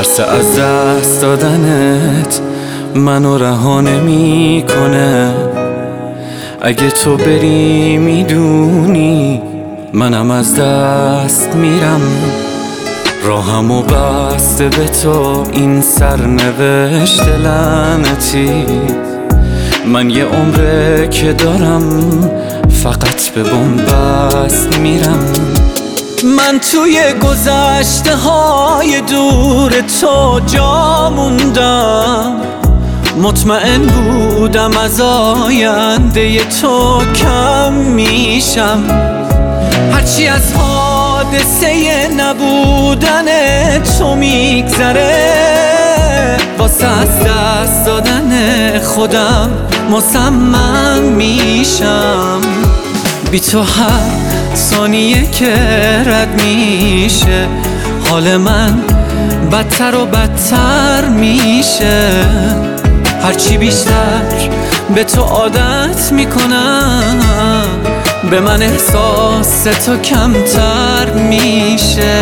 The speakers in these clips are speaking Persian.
ترس از دست دادنت منو رها نمی‌کنه. اگه تو بری میدونی منم از دست میرم. راهمو بسته به تو این سرنوشت لعنتی. من یه عمره که دارم فقط به بن‌بست میرم. من توی گذشته های دور تو جا موندم. مطمئن بودم از آینده تو کم میشم. هرچی از حادثه نبودن تو میگذره واسه از دست دادن خودم مصمم میشم. بی تو هر ثانیه که رد میشه حال من بدتر و بدتر میشه. هرچی بیشتر به تو عادت میکنم به من احساس تو کمتر میشه.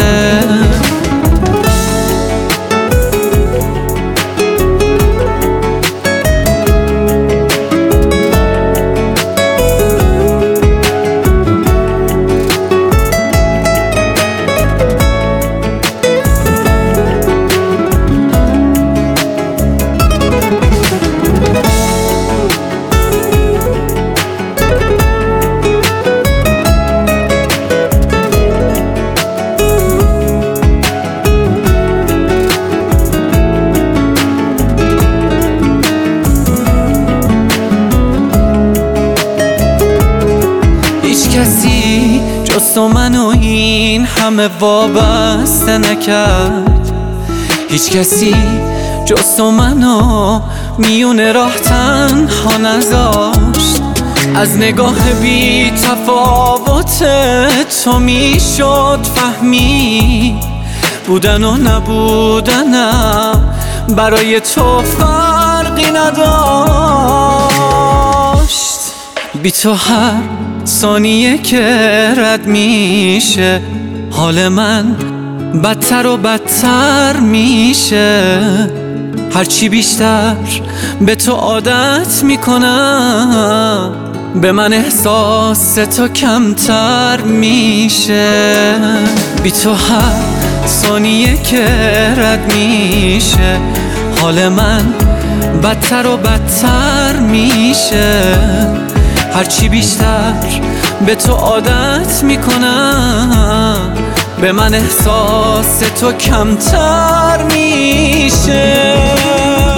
کسی جز تو منو این همه وابسته نکرد. هیچ کسی جز تو منو میونه راه تنها نذاشت. از نگاه بی تفاوت تو میشد فهمی بودن و نبودنم برای تو فرقی نداشت. بی تو هر ثانیه که رد میشه حال من بدتر و بدتر میشه. هرچی بیشتر به تو عادت میکنم به من احساس تو کمتر میشه. بی تو هر ثانیه که رد میشه حال من بدتر و بدتر میشه. هرچی بیشتر به تو عادت میکنم به من احساس تو کمتر میشه.